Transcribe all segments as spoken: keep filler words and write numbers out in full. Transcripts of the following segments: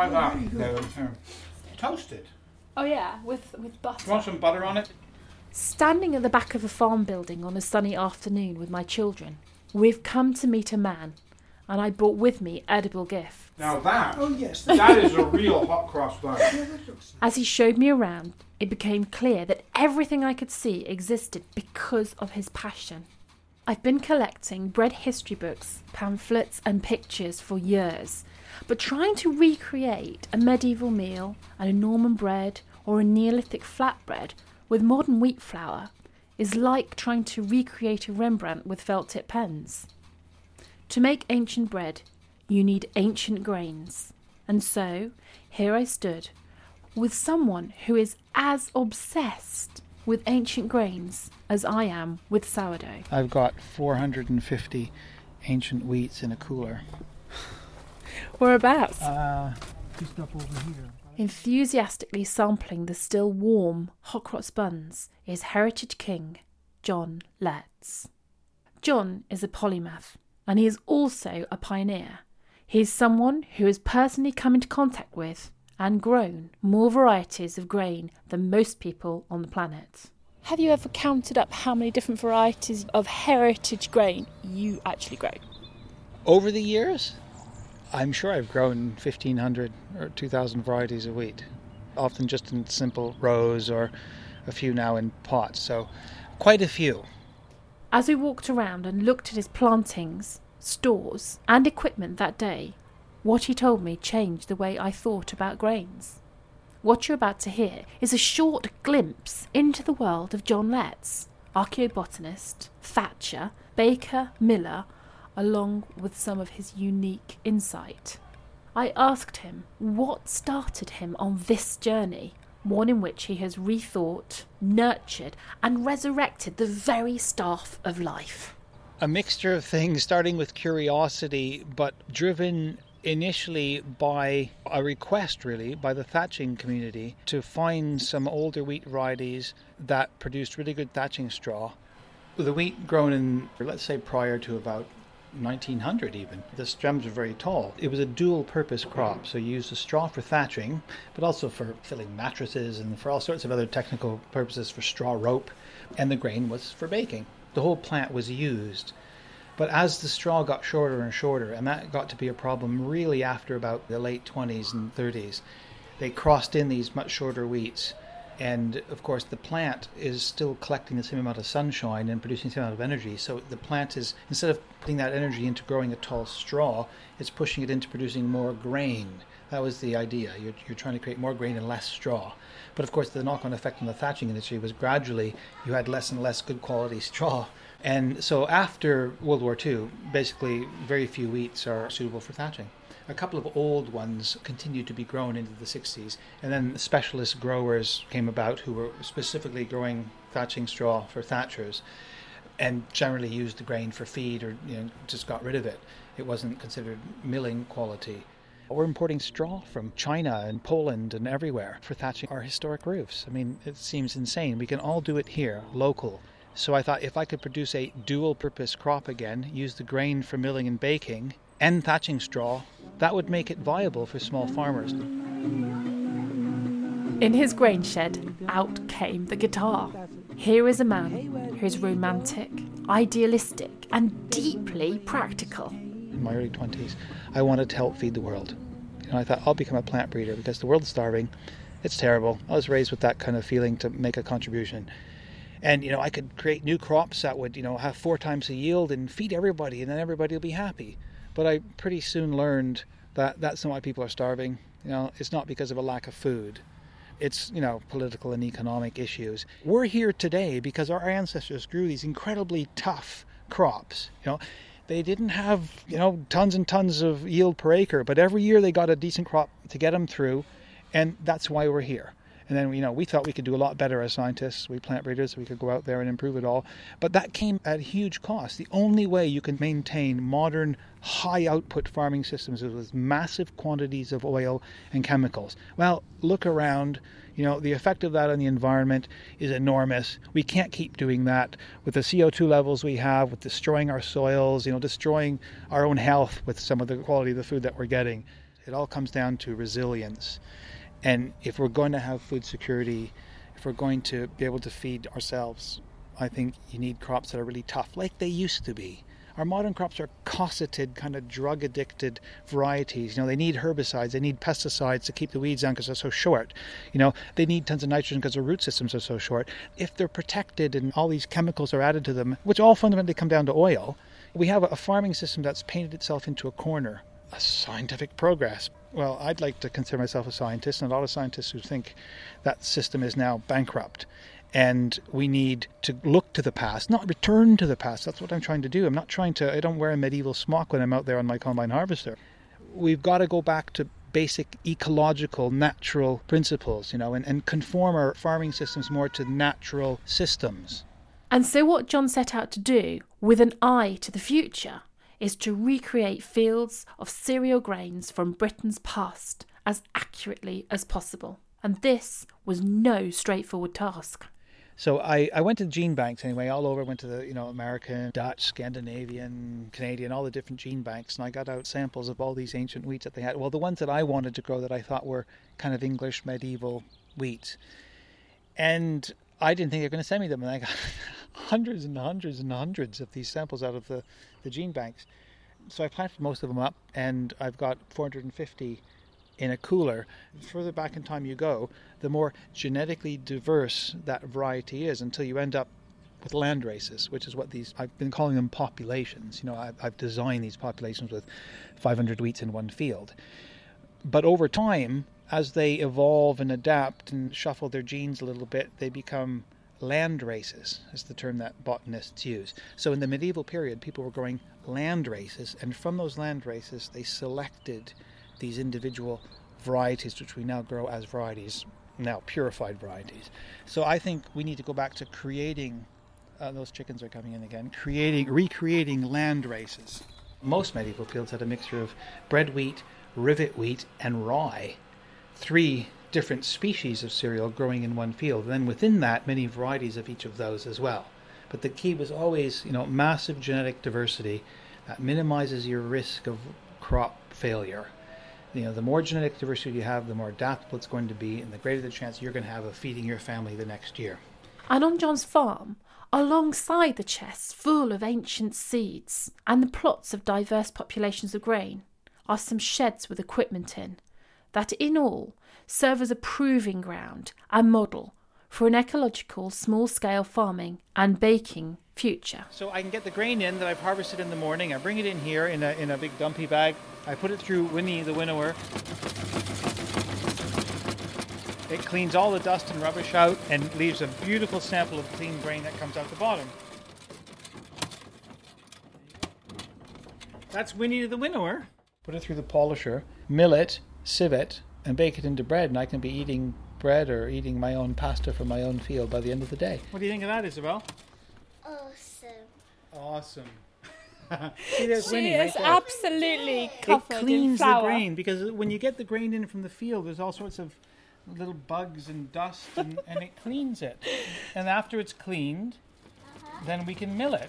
Try that. No, no. Toasted. Oh yeah, with, with butter. Do you want some butter on it? Standing at the back of a farm building on a sunny afternoon with my children, we've come to meet a man, and I brought with me edible gifts. Now that, Oh, yes. that is a real hot cross bun. Yeah, that looks... As he showed me around, it became clear that everything I could see existed because of his passion. I've been collecting bread history books, pamphlets and pictures for years, but trying to recreate a medieval meal and a Norman bread or a Neolithic flatbread with modern wheat flour is like trying to recreate a Rembrandt with felt-tip pens. To make ancient bread, you need ancient grains. And so, here I stood, with someone who is as obsessed with ancient grains as I am with sourdough. I've got four hundred fifty ancient wheats in a cooler. Whereabouts? Uh, just up over here. Enthusiastically sampling the still warm hot cross buns is Heritage King John Letts. John is a polymath, and he is also a pioneer. He is someone who has personally come into contact with and grown more varieties of grain than most people on the planet. Have you ever counted up how many different varieties of heritage grain you actually grow? Over the years, I'm sure I've grown fifteen hundred or two thousand varieties of wheat, often just in simple rows or a few now in pots, so quite a few. As we walked around and looked at his plantings, stores and equipment that day, what he told me changed the way I thought about grains. What you're about to hear is a short glimpse into the world of John Letts, archaeobotanist, thatcher, baker, miller, along with some of his unique insight. I asked him what started him on this journey, one in which he has rethought, nurtured and resurrected the very staff of life. A mixture of things, starting with curiosity, but driven initially by a request, really, by the thatching community to find some older wheat varieties that produced really good thatching straw. The wheat grown in, let's say, prior to about nineteen hundred even, the stems were very tall. It was a dual-purpose crop, so you used the straw for thatching, but also for filling mattresses and for all sorts of other technical purposes, for straw rope, and the grain was for baking. The whole plant was used. But as the straw got shorter and shorter, and that got to be a problem really after about the late twenties and thirties, they crossed in these much shorter wheats. And of course the plant is still collecting the same amount of sunshine and producing the same amount of energy. So the plant is, instead of putting that energy into growing a tall straw, it's pushing it into producing more grain. That was the idea. You're, you're trying to create more grain and less straw. But of course the knock-on effect on the thatching industry was gradually you had less and less good quality straw. And so after World War Two, basically very few wheats are suitable for thatching. A couple of old ones continued to be grown into the sixties, and then specialist growers came about who were specifically growing thatching straw for thatchers and generally used the grain for feed or you know just got rid of it. It wasn't considered milling quality. We're importing straw from China and Poland and everywhere for thatching our historic roofs. I mean, it seems insane. We can all do it here, local. So I thought if I could produce a dual-purpose crop again, use the grain for milling and baking, and thatching straw, that would make it viable for small farmers. In his grain shed, out came the guitar. Here is a man who is romantic, idealistic, and deeply practical. In my early twenties, I wanted to help feed the world. And I thought, I'll become a plant breeder because the world's starving. It's terrible. I was raised with that kind of feeling to make a contribution. And, you know, I could create new crops that would, you know, have four times the yield and feed everybody, and then everybody will be happy. But I pretty soon learned that that's not why people are starving. You know, it's not because of a lack of food. It's, you know, political and economic issues. We're here today because our ancestors grew these incredibly tough crops. You know, they didn't have, you know, tons and tons of yield per acre, but every year they got a decent crop to get them through, and that's why we're here. And then, you know, we thought we could do a lot better as scientists, we plant breeders, we could go out there and improve it all. But that came at huge cost. The only way you can maintain modern, high-output farming systems is with massive quantities of oil and chemicals. Well, look around. You know, the effect of that on the environment is enormous. We can't keep doing that with the C O two levels we have, with destroying our soils, you know, destroying our own health with some of the quality of the food that we're getting. It all comes down to resilience. And if we're going to have food security, if we're going to be able to feed ourselves, I think you need crops that are really tough, like they used to be. Our modern crops are cosseted, kind of drug-addicted varieties. You know, they need herbicides, they need pesticides to keep the weeds down because they're so short. You know, they need tons of nitrogen because their root systems are so short. If they're protected and all these chemicals are added to them, which all fundamentally come down to oil, we have a farming system that's painted itself into a corner. A scientific progress. Well, I'd like to consider myself a scientist, and a lot of scientists who think that system is now bankrupt. And we need to look to the past, not return to the past. That's what I'm trying to do. I'm not trying to, I don't wear a medieval smock when I'm out there on my combine harvester. We've got to go back to basic ecological, natural principles, you know, and, and conform our farming systems more to natural systems. And so what John set out to do, with an eye to the future, is to recreate fields of cereal grains from Britain's past as accurately as possible. And this was no straightforward task. So I, I went to gene banks anyway, all over. Went to the, you know, American, Dutch, Scandinavian, Canadian, all the different gene banks. And I got out samples of all these ancient wheats that they had. Well, the ones that I wanted to grow that I thought were kind of English medieval wheats. And I didn't think they were going to send me them. And I got hundreds and hundreds and hundreds of these samples out of the, the gene banks. So I planted most of them up, and I've got four hundred fifty in a cooler. The further back in time you go, the more genetically diverse that variety is, until you end up with land races, which is what these, I've been calling them populations. You know, I've, I've designed these populations with five hundred wheats in one field. But over time, as they evolve and adapt and shuffle their genes a little bit, they become land races, is the term that botanists use. So in the medieval period, people were growing land races, and from those land races, they selected these individual varieties, which we now grow as varieties, now purified varieties. So I think we need to go back to creating, uh, those chickens are coming in again, creating, recreating land races. Most medieval fields had a mixture of bread wheat, rivet wheat, and rye. Three different species of cereal growing in one field. And then within that, many varieties of each of those as well. But the key was always, you know, massive genetic diversity that minimizes your risk of crop failure. You know, the more genetic diversity you have, the more adaptable it's going to be, and the greater the chance you're going to have of feeding your family the next year. And on John's farm, alongside the chests full of ancient seeds and the plots of diverse populations of grain, are some sheds with equipment in, that in all serve as a proving ground and model for an ecological small-scale farming and baking future. So I can get the grain in that I've harvested in the morning. I bring it in here in a in a big dumpy bag. I put it through Winnie the winnower. It cleans all the dust and rubbish out and leaves a beautiful sample of clean grain that comes out the bottom. That's Winnie the winnower. Put it through the polisher, mill it, sieve it, and bake it into bread, and I can be eating bread or eating my own pasta from my own field by the end of the day. What do you think of that, Isabel? Awesome. Awesome. See, there's She Winnie is right there. absolutely covered It cleans in flour. the grain, because when you get the grain in from the field, there's all sorts of little bugs and dust, and, and it cleans it. And after it's cleaned, uh-huh. then we can mill it.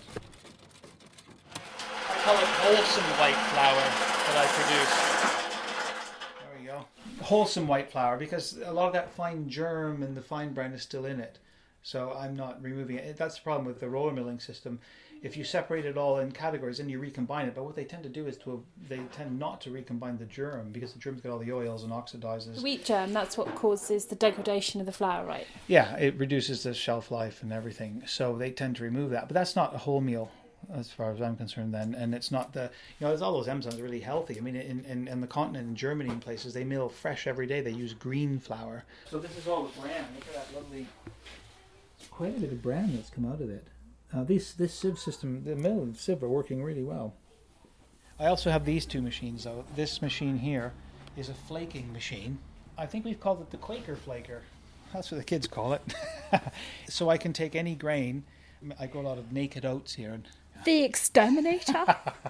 I call it wholesome white flour that I produce. There we go. Wholesome white flour, because a lot of that fine germ and the fine bran is still in it. So I'm not removing it. That's the problem with the roller milling system. If you separate it all in categories, then you recombine it. But what they tend to do is to they tend not to recombine the germ, because the germ's got all the oils and oxidizes. The wheat germ, that's what causes the degradation of the flour, right? Yeah, it reduces the shelf life and everything. So they tend to remove that. But that's not a whole meal, as far as I'm concerned then. And it's not the, you know, there's all those enzymes are really healthy. I mean, in, in, in the continent, in Germany and places, they mill fresh every day. They use green flour. So this is all the bran. Look at that lovely, quite a bit of bran that's come out of it. Uh, these, this sieve system, the mill and sieve are working really well. I also have these two machines though. This machine here is a flaking machine. I think we've called it the Quaker Flaker. That's what the kids call it. So I can take any grain. I grow a lot of naked oats here. And The exterminator?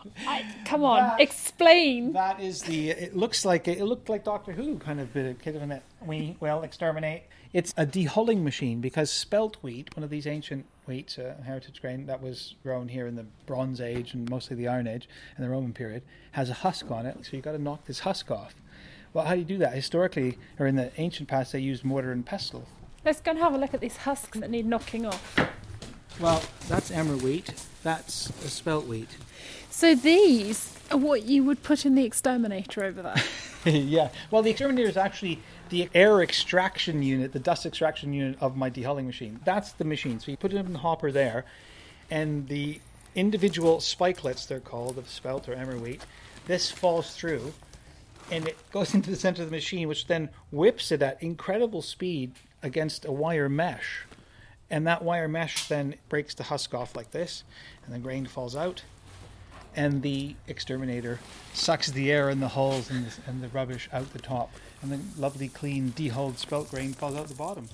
I, come on, explain. That is the. It looks like it looked like Doctor Who kind of bit of kid of it. We well exterminate. It's a dehulling machine because spelt wheat, one of these ancient wheats, uh, heritage grain that was grown here in the Bronze Age and mostly the Iron Age and the Roman period, has a husk on it. So you've got to knock this husk off. Well, how do you do that? Historically, or in the ancient past, they used mortar and pestle. Let's go and have a look at these husks that need knocking off. Well, that's emmer wheat. That's a spelt wheat. So these are what you would put in the exterminator over there. Yeah. Well, the exterminator is actually the air extraction unit, the dust extraction unit of my dehulling machine. That's the machine. So you put it in the hopper there, and the individual spikelets, they're called, of spelt or emmer wheat, this falls through, and it goes into the center of the machine, which then whips it at incredible speed against a wire mesh. And that wire mesh then breaks the husk off like this, and the grain falls out. And the exterminator sucks the air in the holes and the, and the rubbish out the top. And the lovely, clean, dehulled spelt grain falls out the bottom.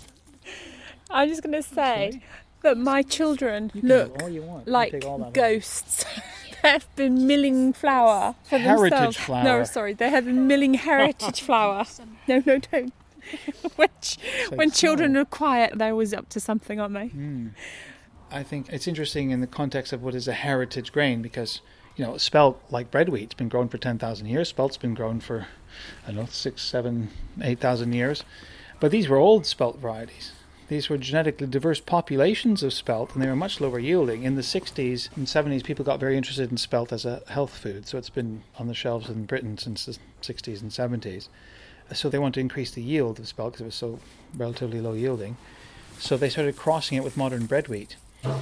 I'm just going to say that my children You can look do all you want. You like take all that ghosts. They have been milling flour for Heritage themselves. flour. No, sorry, they have been milling heritage flour. No, no, don't. when like when children snow. are quiet, they're always up to something, aren't they? Mm. I think it's interesting in the context of what is a heritage grain because, you know, spelt, like bread wheat, it's been grown for ten thousand years. Spelt's been grown for, I don't know, six, seven, eight thousand years. But these were old spelt varieties. These were genetically diverse populations of spelt, and they were much lower yielding. In the sixties and seventies, people got very interested in spelt as a health food, so it's been on the shelves in Britain since the sixties and seventies. So they wanted to increase the yield of spelt because it was so relatively low yielding. So they started crossing it with modern bread wheat.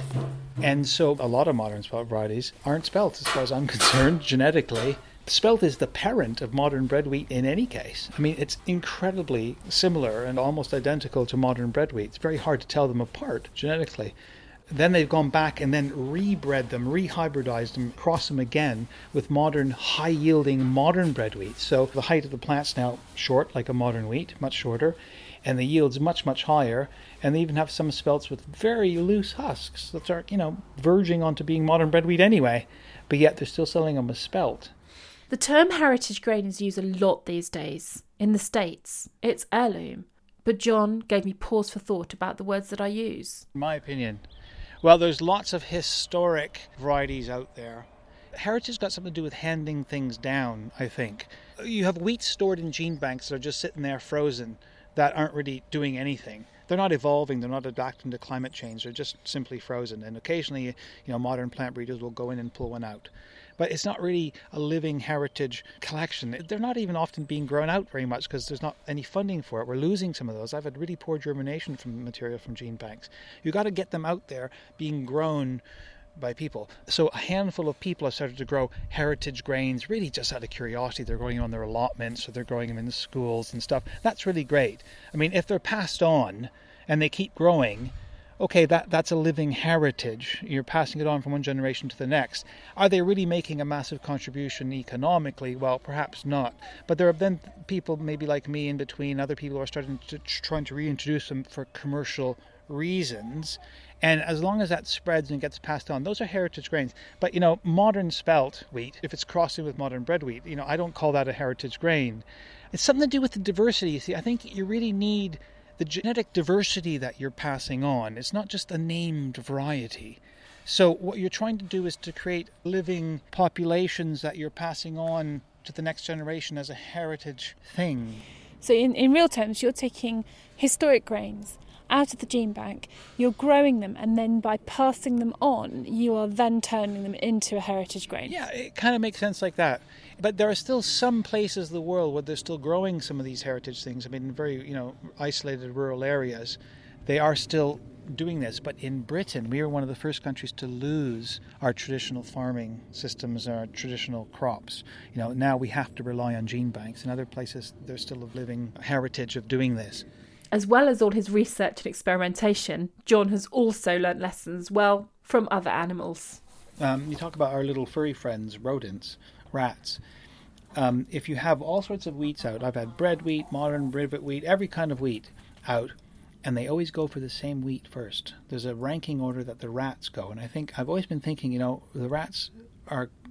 And so a lot of modern spelt varieties aren't spelt, as far as I'm concerned, genetically. Spelt is the parent of modern bread wheat in any case. I mean, it's incredibly similar and almost identical to modern bread wheat. It's very hard to tell them apart genetically. Then they've gone back and then rebred them, rehybridized them, crossed them again with modern, high-yielding modern bread wheat. So the height of the plant's now short, like a modern wheat, much shorter, and the yield's much, much higher. And they even have some spelts with very loose husks that are, you know, verging onto being modern bread wheat anyway, but yet they're still selling them as spelt. The term heritage grain is used a lot these days. In the States, it's heirloom. But John gave me pause for thought about the words that I use. In my opinion, well, there's lots of historic varieties out there. Heritage got something to do with handing things down, I think. You have wheat stored in gene banks that are just sitting there frozen that aren't really doing anything. They're not evolving, they're not adapting to climate change, they're just simply frozen. And occasionally, you know, modern plant breeders will go in and pull one out. But it's not really a living heritage collection. They're not even often being grown out very much because there's not any funding for it. We're losing some of those. I've had really poor germination from material from gene banks. You've got to get them out there being grown by people. So a handful of people have started to grow heritage grains really just out of curiosity. They're growing them on their allotments or they're growing them in the schools and stuff. That's really great. I mean, if they're passed on and they keep growing, okay, that, that's a living heritage. You're passing it on from one generation to the next. Are they really making a massive contribution economically? Well, perhaps not. But there have been people maybe like me in between, other people who are starting to trying to reintroduce them for commercial reasons. And as long as that spreads and gets passed on, those are heritage grains. But, you know, modern spelt wheat, if it's crossing with modern bread wheat, you know, I don't call that a heritage grain. It's something to do with the diversity. You see, I think you really need the genetic diversity that you're passing on. It's not just a named variety. So what you're trying to do is to create living populations that you're passing on to the next generation as a heritage thing. So in, in real terms, you're taking historic grains out of the gene bank, you're growing them, and then by passing them on, you are then turning them into a heritage grain. Yeah, it kind of makes sense like that. But there are still some places in the world where they're still growing some of these heritage things. I mean, in very, you know, isolated rural areas, they are still doing this. But in Britain, we are one of the first countries to lose our traditional farming systems, our traditional crops. You know, now we have to rely on gene banks. In other places, there's still a living heritage of doing this. As well as all his research and experimentation, John has also learnt lessons, well, from other animals. Um, you talk about our little furry friends, rodents, rats. Um, if you have all sorts of wheats out, I've had bread wheat, modern rivet wheat, every kind of wheat out, and they always go for the same wheat first. There's a ranking order that the rats go, and I think I've always been thinking, you know, the rats are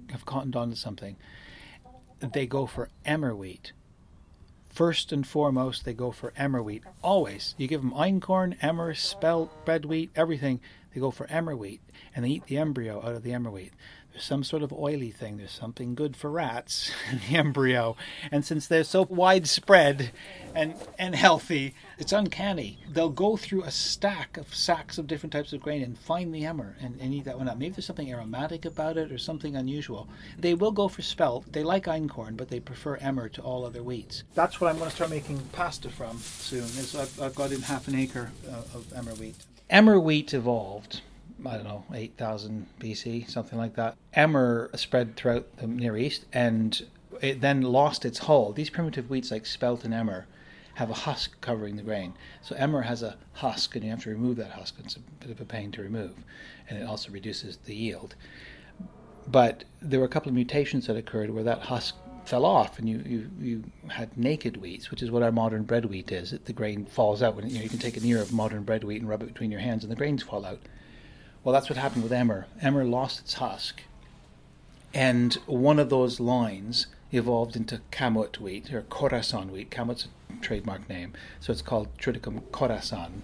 have cottoned on to something, they go for emmer wheat. First and foremost, they go for emmer wheat. Always. You give them einkorn, emmer, spelt, bread wheat, everything. They go for emmer wheat. And they eat the embryo out of the emmer wheat. There's some sort of oily thing. There's something good for rats in the embryo. And since they're so widespread and, and healthy, it's uncanny. They'll go through a stack of sacks of different types of grain and find the emmer and, and eat that one up. Maybe there's something aromatic about it or something unusual. They will go for spelt. They like einkorn, but they prefer emmer to all other wheats. That's what I'm going to start making pasta from soon. Is I've, I've got in half an acre uh, of emmer wheat. Emmer wheat evolved, I don't know, eight thousand B C, something like that. Emmer spread throughout the Near East, and it then lost its hull. These primitive wheats like spelt and emmer have a husk covering the grain. So emmer has a husk, and you have to remove that husk. It's a bit of a pain to remove, and it also reduces the yield. But there were a couple of mutations that occurred where that husk fell off, and you, you, you had naked wheats, which is what our modern bread wheat is. It, the grain falls out. When, you know, you can take an ear of modern bread wheat and rub it between your hands, and the grains fall out. Well, that's what happened with emmer. Emmer lost its husk, and one of those lines evolved into Kamut wheat, or Khorasan wheat. Kamut's a trademark name, so it's called Triticum Khorasan.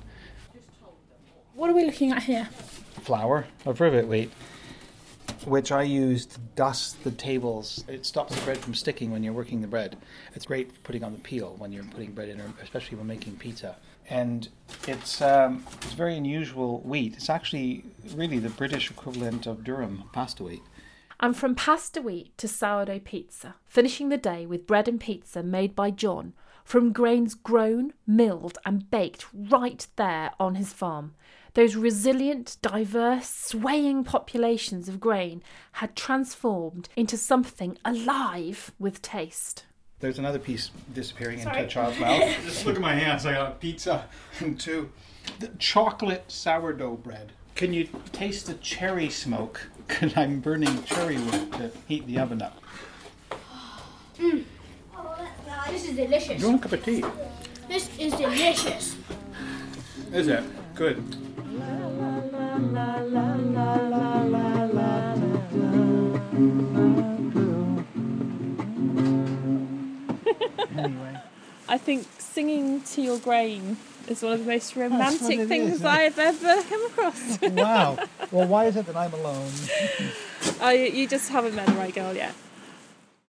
What are we looking at here? Flour of rivet wheat, which I use to dust the tables. It stops the bread from sticking when you're working the bread. It's great for putting on the peel when you're putting bread in, or especially when making pizza. And it's um, it's very unusual wheat. It's actually really the British equivalent of durum pasta wheat. And from pasta wheat to sourdough pizza, finishing the day with bread and pizza made by John, from grains grown, milled and baked right there on his farm. Those resilient, diverse, swaying populations of grain had transformed into something alive with taste. There's another piece disappearing Sorry. into a child's mouth. Just look at my hands. I got pizza and two. The chocolate sourdough bread. Can you taste the cherry smoke? Because I'm burning cherry wood to heat the oven up. Mm. This is delicious. You want a cup of tea? This is delicious. Is it? Good. Anyway. I think singing to your grain is one of the most romantic it things is, huh? I've ever come across. Wow. Well, why is it that I'm alone? Oh, you, you just haven't met the right girl yet.